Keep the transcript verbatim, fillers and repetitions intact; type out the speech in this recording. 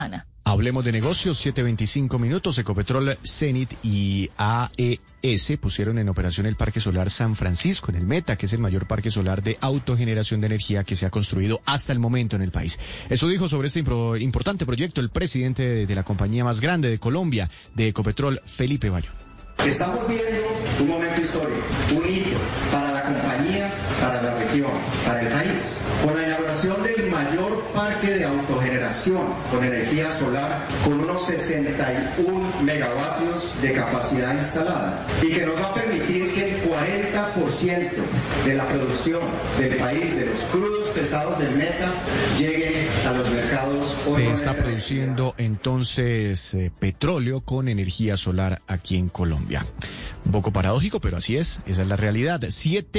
Ana. Hablemos de negocios, siete veinticinco minutos. Ecopetrol, Cenit y A E S pusieron en operación el Parque Solar San Francisco en el Meta, que es el mayor parque solar de autogeneración de energía que se ha construido hasta el momento en el país. Esto dijo sobre este impro- importante proyecto el presidente de, de la compañía más grande de Colombia, de Ecopetrol, Felipe Bayón. Estamos viendo un momento histórico, un hito para la compañía, para la región, para el país. Con la inauguración del mayor parque de autogeneración con energía solar, con unos sesenta y uno megavatios de capacidad instalada, y que nos va a permitir que el cuarenta por ciento de la producción del país, de los crudos pesados del Meta, llegue a los mercados. Se está produciendo entonces eh, petróleo con energía solar aquí en Colombia. Un poco paradójico, pero así es, esa es la realidad. Siete